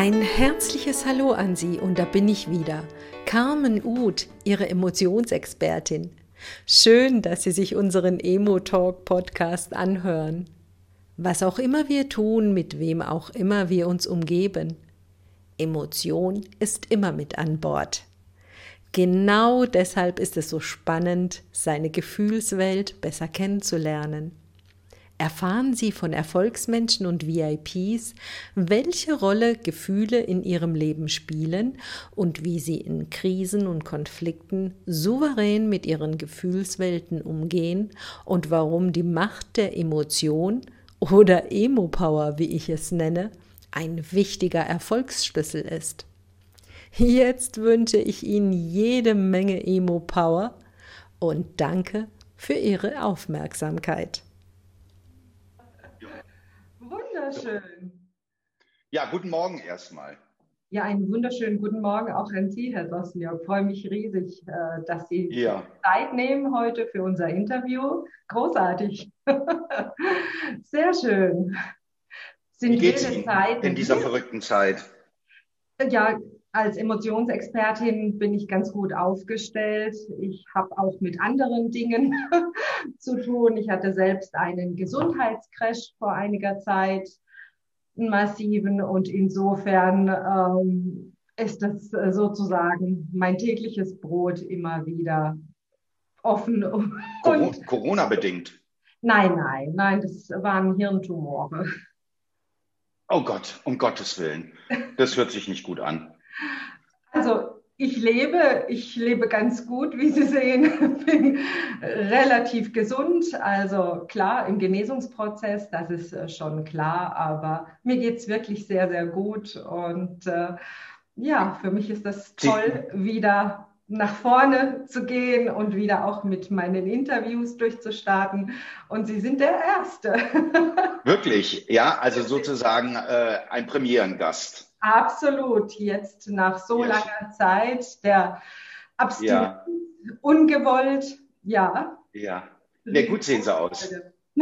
Ein herzliches Hallo an Sie und da bin ich wieder, Carmen Uth, Ihre Emotionsexpertin. Schön, dass Sie sich unseren Emo-Talk-Podcast anhören. Was auch immer wir tun, mit wem auch immer wir uns umgeben, Emotion ist immer mit an Bord. Genau deshalb ist es so spannend, seine Gefühlswelt besser kennenzulernen. Erfahren Sie von Erfolgsmenschen und VIPs, welche Rolle Gefühle in ihrem Leben spielen und wie sie in Krisen und Konflikten souverän mit ihren Gefühlswelten umgehen und warum die Macht der Emotion oder Emo-Power, wie ich es nenne, ein wichtiger Erfolgsschlüssel ist. Jetzt wünsche ich Ihnen jede Menge Emo-Power und danke für Ihre Aufmerksamkeit. Wunderschön. Ja, guten Morgen erstmal. Ja, einen wunderschönen guten Morgen auch an Sie, Herr Sosniok. Ich freue mich riesig, dass Sie Zeit nehmen heute für unser Interview. Großartig. Sehr schön. Wie geht's Ihnen in dieser verrückten Zeit? Ja, als Emotionsexpertin bin ich ganz gut aufgestellt. Ich habe auch mit anderen Dingen zu tun. Ich hatte selbst einen Gesundheitscrash vor einiger Zeit, einen massiven, und insofern ist das sozusagen mein tägliches Brot immer wieder offen. Corona-bedingt? Nein, das waren Hirntumore. Oh Gott, um Gottes Willen. Das hört sich nicht gut an. Also ich lebe ganz gut, wie Sie sehen, bin relativ gesund. Also klar, im Genesungsprozess, das ist schon klar, aber mir geht es wirklich sehr, sehr gut. Und ja, für mich ist das toll, wieder nach vorne zu gehen und wieder auch mit meinen Interviews durchzustarten. Und Sie sind der Erste. Wirklich? Ja, also sozusagen ein Premierengast. Absolut, jetzt nach so langer Zeit der Abstinenz, ungewollt, ja. Ja, gut sehen Sie aus.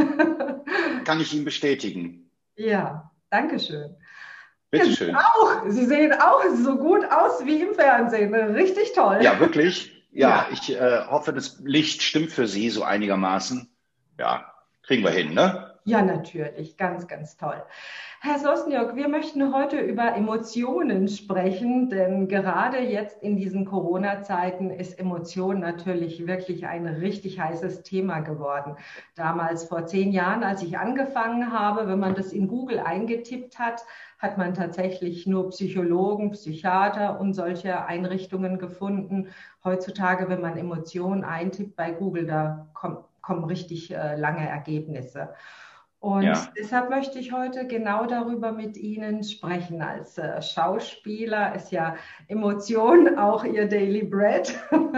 Kann ich Ihnen bestätigen. Ja, danke schön. Bitte schön. Sie sehen auch so gut aus wie im Fernsehen. Richtig toll. Ja, wirklich? Ja, ich hoffe, das Licht stimmt für Sie so einigermaßen. Ja, kriegen wir hin, ne? Ja, natürlich. Ganz, ganz toll. Herr Sosniok, wir möchten heute über Emotionen sprechen, denn gerade jetzt in diesen Corona-Zeiten ist Emotion natürlich wirklich ein richtig heißes Thema geworden. Damals vor 10 Jahren, als ich angefangen habe, wenn man das in Google eingetippt hat, hat man tatsächlich nur Psychologen, Psychiater und solche Einrichtungen gefunden. Heutzutage, wenn man Emotionen eintippt bei Google, da kommen richtig lange Ergebnisse. Und deshalb möchte ich heute genau darüber mit Ihnen sprechen. Als Schauspieler ist ja Emotion auch Ihr Daily Bread.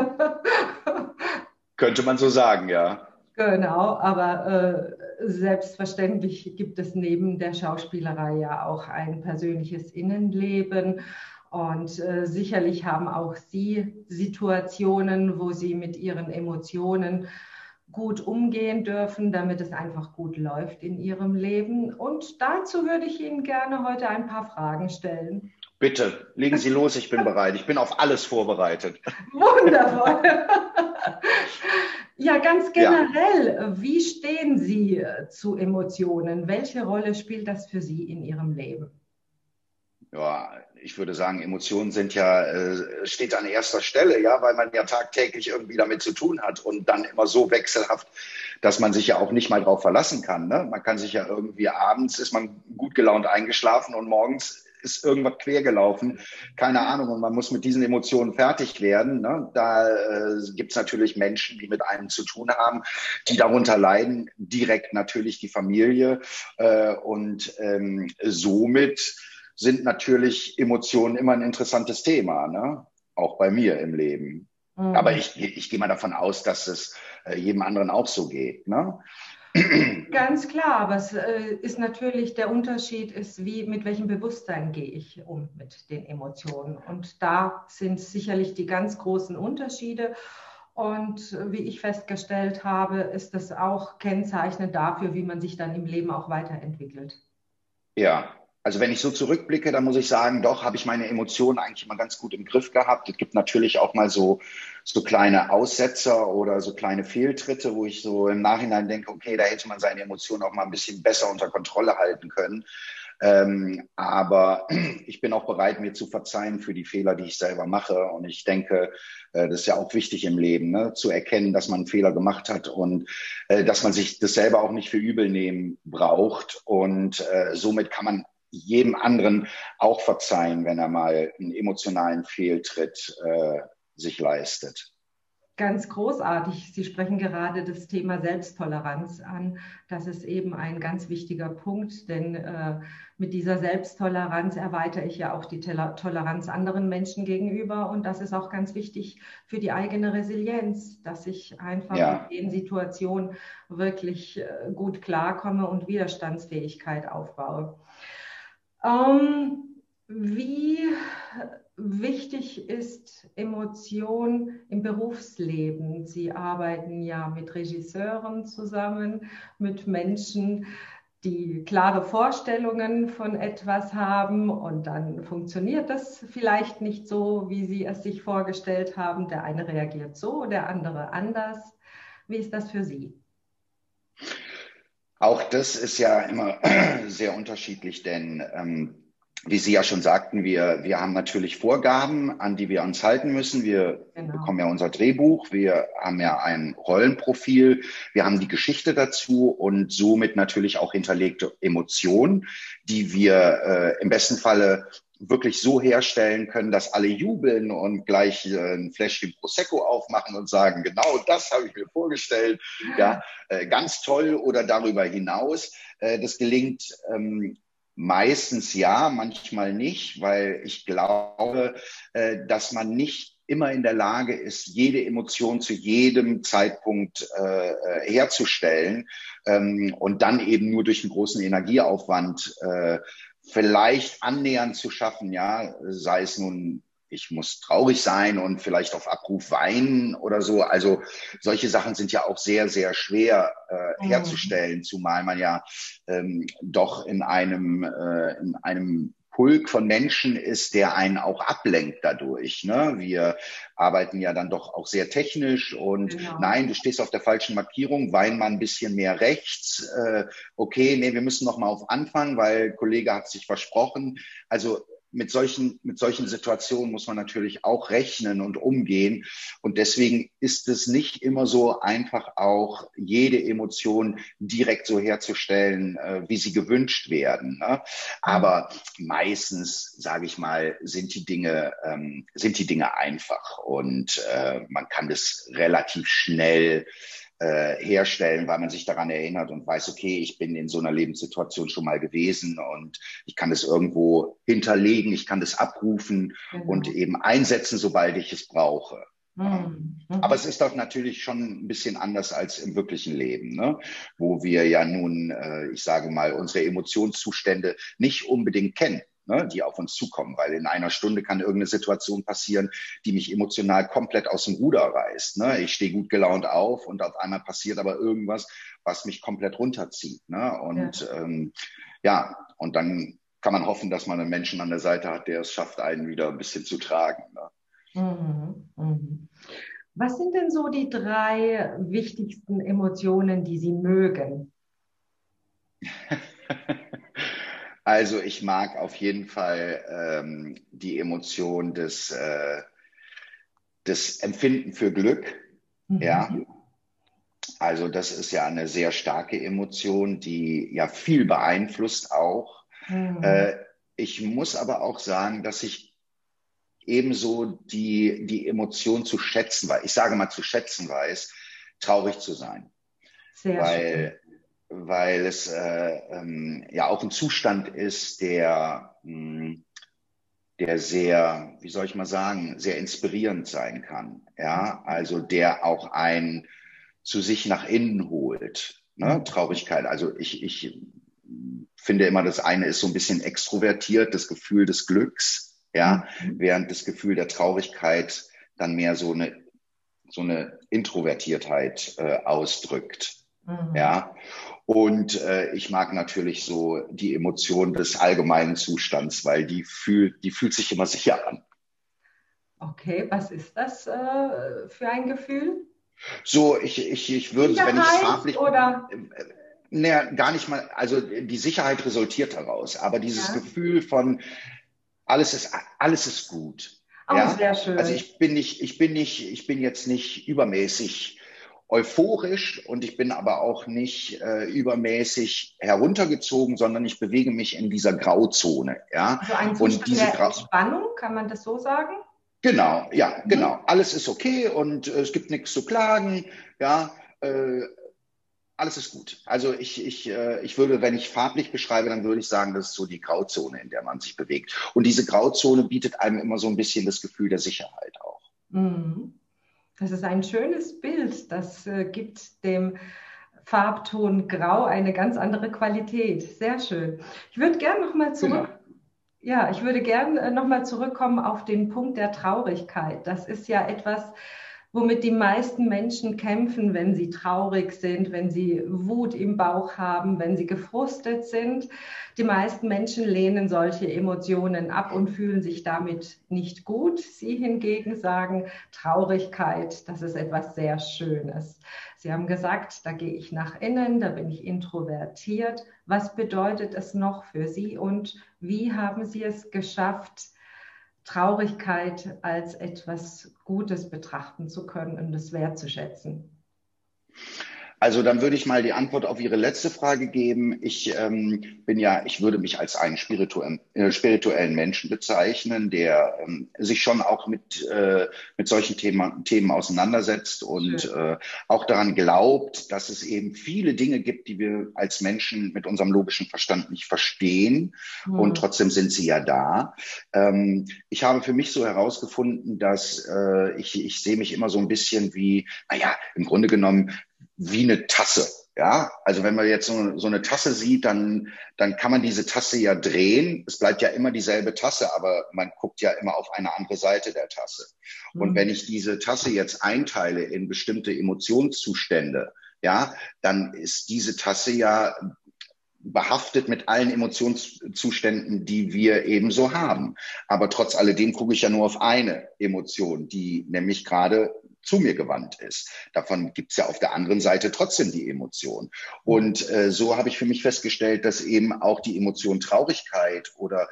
Könnte man so sagen, ja. Genau, aber selbstverständlich gibt es neben der Schauspielerei ja auch ein persönliches Innenleben. Und sicherlich haben auch Sie Situationen, wo Sie mit Ihren Emotionen gut umgehen dürfen, damit es einfach gut läuft in Ihrem Leben. Und dazu würde ich Ihnen gerne heute ein paar Fragen stellen. Bitte, legen Sie los, ich bin bereit. Ich bin auf alles vorbereitet. Wundervoll. Ja, ganz generell, wie stehen Sie zu Emotionen? Welche Rolle spielt das für Sie in Ihrem Leben? Ja, ich würde sagen, Emotionen sind steht an erster Stelle, ja, weil man ja tagtäglich irgendwie damit zu tun hat und dann immer so wechselhaft, dass man sich ja auch nicht mal drauf verlassen kann, ne? Man kann sich ja irgendwie abends ist man gut gelaunt eingeschlafen und morgens ist irgendwas quer gelaufen, keine Ahnung, und man muss mit diesen Emotionen fertig werden, ne? Da gibt's natürlich Menschen, die mit einem zu tun haben, die darunter leiden, direkt natürlich die Familie und somit sind natürlich Emotionen immer ein interessantes Thema, ne? Auch bei mir im Leben. Mhm. Aber ich gehe mal davon aus, dass es jedem anderen auch so geht, ne? Ganz klar, aber es ist natürlich, der Unterschied ist, mit welchem Bewusstsein gehe ich um mit den Emotionen. Und da sind sicherlich die ganz großen Unterschiede. Und wie ich festgestellt habe, ist das auch kennzeichnend dafür, wie man sich dann im Leben auch weiterentwickelt. Ja, Also wenn ich so zurückblicke, dann muss ich sagen, doch, habe ich meine Emotionen eigentlich immer ganz gut im Griff gehabt. Es gibt natürlich auch mal so kleine Aussetzer oder so kleine Fehltritte, wo ich so im Nachhinein denke, okay, da hätte man seine Emotionen auch mal ein bisschen besser unter Kontrolle halten können. Aber ich bin auch bereit, mir zu verzeihen für die Fehler, die ich selber mache. Und ich denke, das ist ja auch wichtig im Leben, ne? Zu erkennen, dass man einen Fehler gemacht hat und dass man sich das selber auch nicht für übel nehmen braucht. Und somit kann man jedem anderen auch verzeihen, wenn er mal einen emotionalen Fehltritt sich leistet. Ganz großartig. Sie sprechen gerade das Thema Selbsttoleranz an. Das ist eben ein ganz wichtiger Punkt, denn mit dieser Selbsttoleranz erweitere ich ja auch die Toleranz anderen Menschen gegenüber. Und das ist auch ganz wichtig für die eigene Resilienz, dass ich einfach Ja. in den Situationen wirklich gut klarkomme und Widerstandsfähigkeit aufbaue. Wie wichtig ist Emotion im Berufsleben? Sie arbeiten ja mit Regisseuren zusammen, mit Menschen, die klare Vorstellungen von etwas haben und dann funktioniert das vielleicht nicht so, wie Sie es sich vorgestellt haben. Der eine reagiert so, der andere anders. Wie ist das für Sie? Auch das ist ja immer sehr unterschiedlich, denn wie Sie ja schon sagten, wir haben natürlich Vorgaben, an die wir uns halten müssen. Wir bekommen ja unser Drehbuch, wir haben ja ein Rollenprofil, wir haben die Geschichte dazu und somit natürlich auch hinterlegte Emotionen, die wir im besten Falle wirklich so herstellen können, dass alle jubeln und gleich ein Fläschchen Prosecco aufmachen und sagen, genau das habe ich mir vorgestellt. Ja, ganz toll oder darüber hinaus. Das gelingt meistens ja, manchmal nicht, weil ich glaube, dass man nicht immer in der Lage ist, jede Emotion zu jedem Zeitpunkt herzustellen und dann eben nur durch einen großen Energieaufwand vielleicht annähernd zu schaffen, ja, sei es nun, ich muss traurig sein und vielleicht auf Abruf weinen oder so. Also solche Sachen sind ja auch sehr, sehr schwer herzustellen, zumal man ja doch in einem Pulk von Menschen ist, der einen auch ablenkt dadurch. Ne? Wir arbeiten ja dann doch auch sehr technisch und nein, du stehst auf der falschen Markierung, wein mal ein bisschen mehr rechts. Okay, nee, wir müssen noch mal auf Anfang, weil Kollege hat sich versprochen. Also mit solchen Situationen muss man natürlich auch rechnen und umgehen. Und deswegen ist es nicht immer so einfach, auch jede Emotion direkt so herzustellen, wie sie gewünscht werden. Ne? Aber meistens, sage ich mal, sind die Dinge einfach und man kann das relativ schnell herstellen, weil man sich daran erinnert und weiß, okay, ich bin in so einer Lebenssituation schon mal gewesen und ich kann das irgendwo hinterlegen, ich kann das abrufen und eben einsetzen, sobald ich es brauche. Aber es ist doch natürlich schon ein bisschen anders als im wirklichen Leben, ne? Wo wir ja nun, ich sage mal, unsere Emotionszustände nicht unbedingt kennen. Ne, die auf uns zukommen, weil in einer Stunde kann irgendeine Situation passieren, die mich emotional komplett aus dem Ruder reißt. Ne? Ich stehe gut gelaunt auf und auf einmal passiert aber irgendwas, was mich komplett runterzieht. Ne? Und und dann kann man hoffen, dass man einen Menschen an der Seite hat, der es schafft, einen wieder ein bisschen zu tragen. Ne? Was sind denn so die 3 wichtigsten Emotionen, die Sie mögen? Also ich mag auf jeden Fall die Emotion des Empfinden für Glück. Ja, also das ist ja eine sehr starke Emotion, die ja viel beeinflusst auch. Ich muss aber auch sagen, dass ich ebenso die Emotion zu schätzen weiß. Ich sage mal zu schätzen weiß, traurig zu sein. Sehr schön. Weil es ja auch ein Zustand ist, der sehr, wie soll ich mal sagen, sehr inspirierend sein kann. Ja, also der auch einen zu sich nach innen holt. Ne? Traurigkeit. Also ich finde immer, das eine ist so ein bisschen extrovertiert, das Gefühl des Glücks, ja, während das Gefühl der Traurigkeit dann mehr so eine Introvertiertheit ausdrückt. Mhm. Ja. Und ich mag natürlich so die Emotion des allgemeinen Zustands, weil die fühlt sich immer sicher an. Okay, was ist das für ein Gefühl? So, ich würde, wenn ich es Sicherheit farblich, oder? naja, gar nicht mal, also die Sicherheit resultiert daraus, aber dieses Ja. Gefühl von alles ist gut. Oh, Ja, sehr also schön. ich bin jetzt nicht übermäßig euphorisch und ich bin aber auch nicht übermäßig heruntergezogen, sondern ich bewege mich in dieser Grauzone. Ja, Also ein und Zustand diese der Grau Entspannung, kann man das so sagen? Genau, ja, Mhm. genau. Alles ist okay und es gibt nichts zu klagen. Ja, äh, alles ist gut. Also ich würde, wenn ich farblich beschreibe, dann würde ich sagen, das ist so die Grauzone, in der man sich bewegt. Und diese Grauzone bietet einem immer so ein bisschen das Gefühl der Sicherheit auch. Mhm. Das ist ein schönes Bild. Das gibt dem Farbton Grau eine ganz andere Qualität. Sehr schön. Ich würde gern noch mal Genau. zurück Ja, ich würde gern nochmal zurückkommen auf den Punkt der Traurigkeit. Das ist ja etwas, womit die meisten Menschen kämpfen, wenn sie traurig sind, wenn sie Wut im Bauch haben, wenn sie gefrustet sind. Die meisten Menschen lehnen solche Emotionen ab und fühlen sich damit nicht gut. Sie hingegen sagen, Traurigkeit, das ist etwas sehr Schönes. Sie haben gesagt, da gehe ich nach innen, da bin ich introvertiert. Was bedeutet es noch für Sie und wie haben Sie es geschafft, Traurigkeit als etwas Gutes betrachten zu können und es wertzuschätzen? Also dann würde ich mal die Antwort auf Ihre letzte Frage geben. Ich würde mich als einen spirituellen Menschen bezeichnen, der sich schon auch mit solchen Themen auseinandersetzt und Schön. auch daran glaubt, dass es eben viele Dinge gibt, die wir als Menschen mit unserem logischen Verstand nicht verstehen. Und Hm. trotzdem sind sie ja da. Ich habe für mich so herausgefunden, dass ich sehe mich immer so ein bisschen wie, naja, im Grunde genommen, wie eine Tasse. Ja, also wenn man jetzt so eine Tasse sieht, dann kann man diese Tasse ja drehen. Es bleibt ja immer dieselbe Tasse, aber man guckt ja immer auf eine andere Seite der Tasse. Und wenn Hm. ich diese Tasse jetzt einteile in bestimmte Emotionszustände, ja, dann ist diese Tasse ja behaftet mit allen Emotionszuständen, die wir ebenso haben. Aber trotz alledem gucke ich ja nur auf eine Emotion, die nämlich gerade zu mir gewandt ist. Davon gibt es ja auf der anderen Seite trotzdem die Emotion. Und so habe ich für mich festgestellt, dass eben auch die Emotion Traurigkeit oder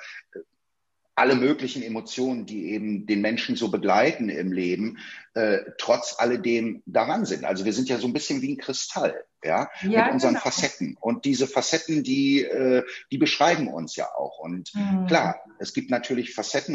alle möglichen Emotionen, die eben den Menschen so begleiten im Leben, trotz alledem daran sind. Also wir sind ja so ein bisschen wie ein Kristall, ja, mit Ja, unseren genau. Facetten. Und diese Facetten, die beschreiben uns ja auch. Und Hm. klar, es gibt natürlich Facetten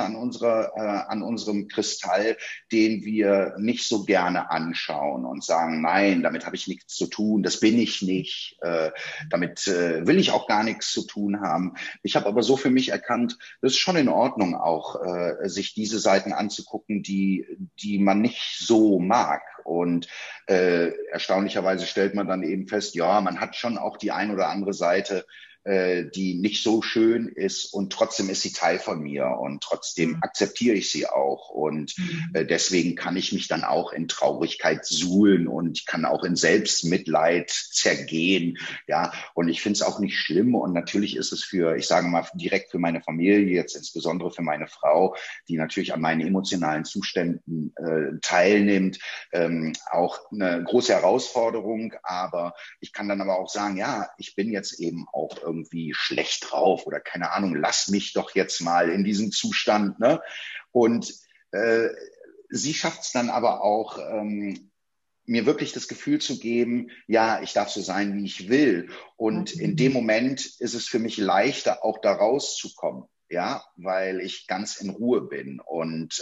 an unserem Kristall, den wir nicht so gerne anschauen und sagen, nein, damit habe ich nichts zu tun, das bin ich nicht, damit will ich auch gar nichts zu tun haben. Ich habe aber so für mich erkannt, das ist schon in Ordnung auch, sich diese Seiten anzugucken, die man nicht so mag. Und erstaunlicherweise stellt man dann eben fest, ja, man hat schon auch die ein oder andere Seite, die nicht so schön ist und trotzdem ist sie Teil von mir und trotzdem Hm. akzeptiere ich sie auch und Hm. deswegen kann ich mich dann auch in Traurigkeit suhlen und ich kann auch in Selbstmitleid zergehen, ja, und ich finde es auch nicht schlimm und natürlich ist es ich sage mal, direkt für meine Familie, jetzt insbesondere für meine Frau, die natürlich an meinen emotionalen Zuständen teilnimmt, auch eine große Herausforderung, aber ich kann dann aber auch sagen, ja, ich bin jetzt eben auch irgendwie schlecht drauf oder keine Ahnung, lass mich doch jetzt mal in diesem Zustand, ne? Und äh, sie schafft es dann aber auch, mir wirklich das Gefühl zu geben, ja, ich darf so sein, wie ich will. Und in dem Hm. Moment ist es für mich leichter, auch da rauszukommen. Ja, weil ich ganz in Ruhe bin und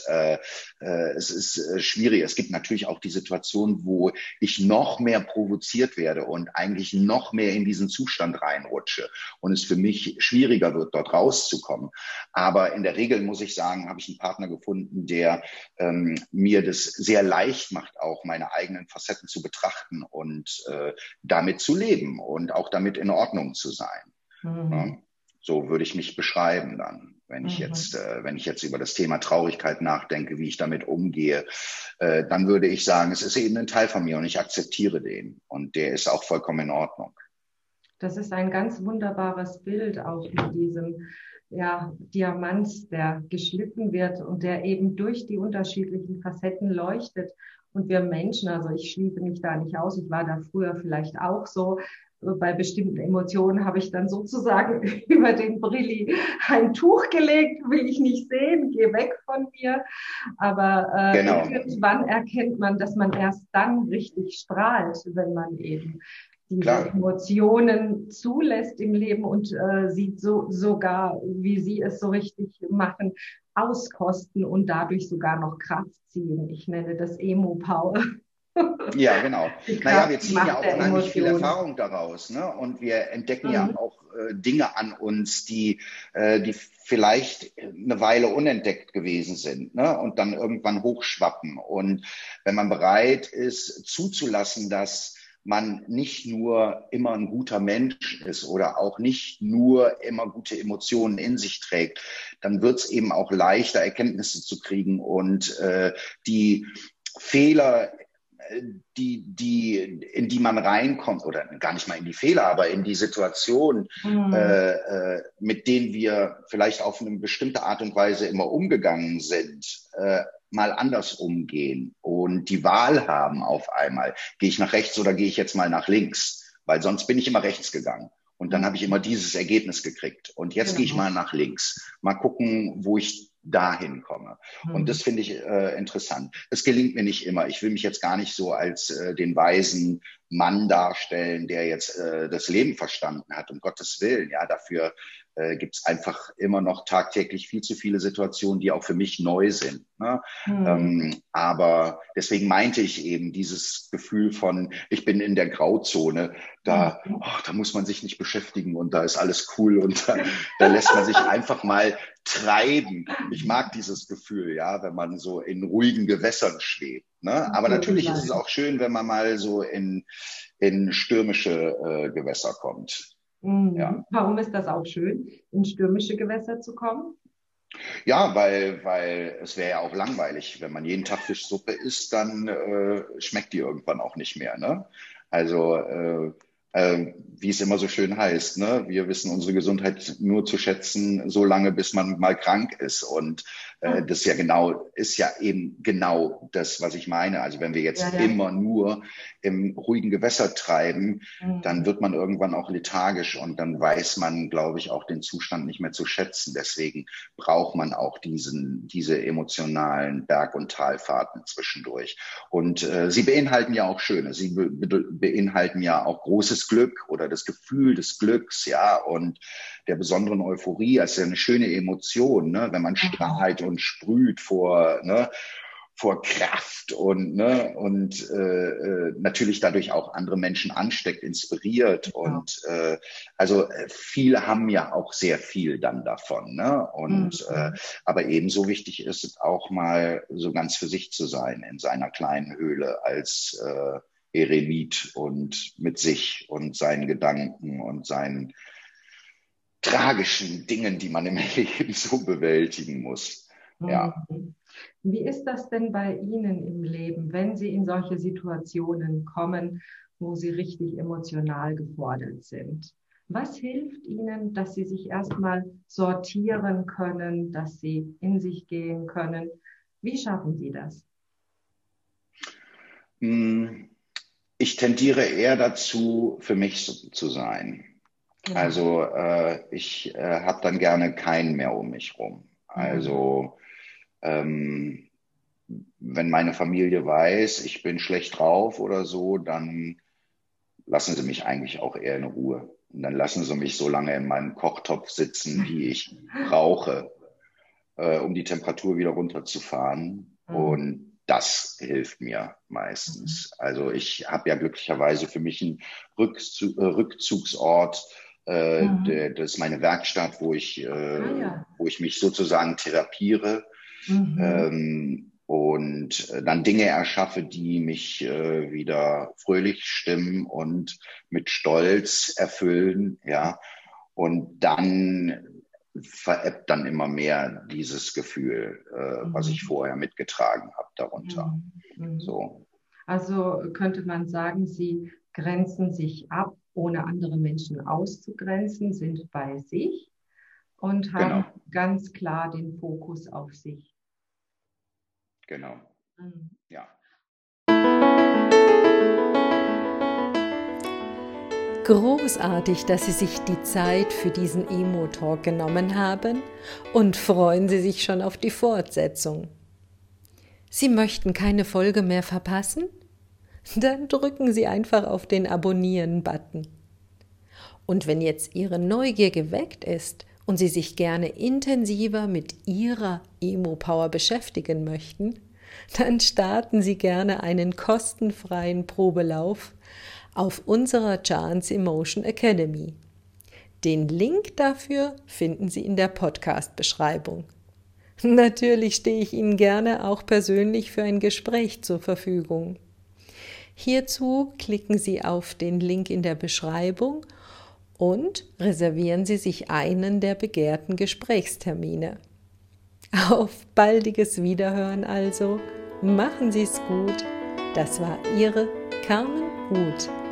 es ist schwierig. Es gibt natürlich auch die Situation, wo ich noch mehr provoziert werde und eigentlich noch mehr in diesen Zustand reinrutsche und es für mich schwieriger wird, dort rauszukommen. Aber in der Regel muss ich sagen, habe ich einen Partner gefunden, der mir das sehr leicht macht, auch meine eigenen Facetten zu betrachten und damit zu leben und auch damit in Ordnung zu sein. Hm. Ne? So würde ich mich beschreiben dann, wenn ich jetzt über das Thema Traurigkeit nachdenke, wie ich damit umgehe, dann würde ich sagen, es ist eben ein Teil von mir und ich akzeptiere den und der ist auch vollkommen in Ordnung. Das ist ein ganz wunderbares Bild auch mit diesem Diamant, der geschliffen wird und der eben durch die unterschiedlichen Facetten leuchtet. Und wir Menschen, also ich schließe mich da nicht aus, ich war da früher vielleicht auch so, bei bestimmten Emotionen habe ich dann sozusagen über den Brilli ein Tuch gelegt, will ich nicht sehen, geh weg von mir. Aber Genau. irgendwann erkennt man, dass man erst dann richtig strahlt, wenn man eben diese Klar. Emotionen zulässt im Leben und sieht sogar, wie sie es so richtig machen, auskosten und dadurch sogar noch Kraft ziehen. Ich nenne das Emo-Power. Ja, genau. Naja, wir ziehen ja auch unheimlich viel Emotionen. Erfahrung daraus, ne? Und wir entdecken ja auch Dinge an uns, die vielleicht eine Weile unentdeckt gewesen sind, ne? Und dann irgendwann hochschwappen. Und wenn man bereit ist, zuzulassen, dass man nicht nur immer ein guter Mensch ist oder auch nicht nur immer gute Emotionen in sich trägt, dann wird es eben auch leichter, Erkenntnisse zu kriegen und die Fehler, in die man reinkommt, oder gar nicht mal in die Fehler, aber in die Situation, mit denen wir vielleicht auf eine bestimmte Art und Weise immer umgegangen sind, mal anders umgehen und die Wahl haben auf einmal, gehe ich nach rechts oder gehe ich jetzt mal nach links, weil sonst bin ich immer rechts gegangen. Und dann habe ich immer dieses Ergebnis gekriegt. Und jetzt gehe ich mal nach links. Mal gucken, wo ich dahin komme. Und das finde ich interessant. Es gelingt mir nicht immer. Ich will mich jetzt gar nicht so als den weisen Mann darstellen, der jetzt das Leben verstanden hat, um Gottes Willen. Ja, dafür gibt es einfach immer noch tagtäglich viel zu viele Situationen, die auch für mich neu sind. Ne? Aber deswegen meinte ich eben dieses Gefühl von, ich bin in der Grauzone, da muss man sich nicht beschäftigen und da ist alles cool und da lässt man sich einfach mal treiben. Ich mag dieses Gefühl, ja, wenn man so in ruhigen Gewässern schwebt. Ne? Aber natürlich ist es auch schön, wenn man mal so in stürmische Gewässer kommt. Ja. Warum ist das auch schön, in stürmische Gewässer zu kommen? Ja, weil es wäre ja auch langweilig. Wenn man jeden Tag Fischsuppe isst, dann schmeckt die irgendwann auch nicht mehr. Ne? Also wie es immer so schön heißt, ne? Wir wissen unsere Gesundheit nur zu schätzen, so lange, bis man mal krank ist. Und das ist ja eben genau das, was ich meine. Also wenn wir jetzt immer nur im ruhigen Gewässer treiben, dann wird man irgendwann auch lethargisch und dann weiß man, glaube ich, auch den Zustand nicht mehr zu schätzen. Deswegen braucht man auch diese emotionalen Berg- und Talfahrten zwischendurch. Und sie beinhalten ja auch Schönes. Sie beinhalten ja auch großes Glück oder das Gefühl des Glücks, ja, und der besonderen Euphorie. Das ist ja eine schöne Emotion, ne, wenn man strahlt und sprüht vor Kraft und natürlich dadurch auch andere Menschen ansteckt, inspiriert. Und also viele haben ja auch sehr viel dann davon. Ne? Und aber ebenso wichtig ist es auch mal so ganz für sich zu sein in seiner kleinen Höhle als Eremit und mit sich und seinen Gedanken und seinen tragischen Dingen, die man im Leben so bewältigen muss. Ja. Wie ist das denn bei Ihnen im Leben, wenn Sie in solche Situationen kommen, wo Sie richtig emotional gefordert sind? Was hilft Ihnen, dass Sie sich erstmal sortieren können, dass Sie in sich gehen können? Wie schaffen Sie das? Ich tendiere eher dazu, für mich zu sein. Ja. Also ich habe dann gerne keinen mehr um mich rum. Also wenn meine Familie weiß, ich bin schlecht drauf oder so, dann lassen sie mich eigentlich auch eher in Ruhe. Und dann lassen sie mich so lange in meinem Kochtopf sitzen, wie ich brauche, um die Temperatur wieder runterzufahren. Und das hilft mir meistens. Also ich habe ja glücklicherweise für mich einen Rückzugsort. Das ist meine Werkstatt, wo ich mich sozusagen therapiere. Und dann Dinge erschaffe, die mich wieder fröhlich stimmen und mit Stolz erfüllen, ja. Und dann verebbt dann immer mehr dieses Gefühl, was ich vorher mitgetragen habe darunter. So. Also könnte man sagen, Sie grenzen sich ab, ohne andere Menschen auszugrenzen, sind bei sich und haben ganz klar den Fokus auf sich. Genau. Ja. Großartig, dass Sie sich die Zeit für diesen Emo-Talk genommen haben und freuen Sie sich schon auf die Fortsetzung. Sie möchten keine Folge mehr verpassen? Dann drücken Sie einfach auf den Abonnieren-Button. Und wenn jetzt Ihre Neugier geweckt ist und Sie sich gerne intensiver mit Ihrer Emo-Power beschäftigen möchten, dann starten Sie gerne einen kostenfreien Probelauf auf unserer Chance Emotion Academy. Den Link dafür finden Sie in der Podcast-Beschreibung. Natürlich stehe ich Ihnen gerne auch persönlich für ein Gespräch zur Verfügung. Hierzu klicken Sie auf den Link in der Beschreibung und reservieren Sie sich einen der begehrten Gesprächstermine. Auf baldiges Wiederhören also, machen Sie es gut. Das war Ihre Carmen Huth.